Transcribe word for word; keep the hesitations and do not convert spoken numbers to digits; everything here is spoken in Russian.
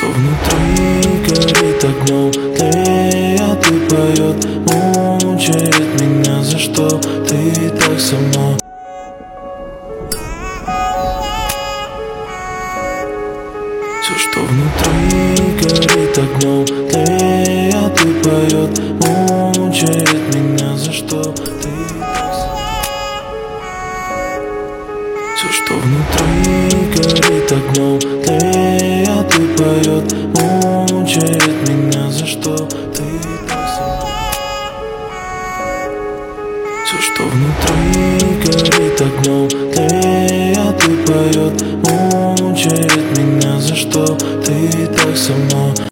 внутри горит огнем, тлеет и поет, мучает меня, за что ты так со мной. Все, что внутри горит огнем, тлеет и поет, мучает меня, за что ты так со мной. Все, что внутри горит огнем, тлеет и поет, мучает меня, за что ты так со мной. Все, что внутри горит огнем, тлеет и поет, мучает меня, за что ты так со мной.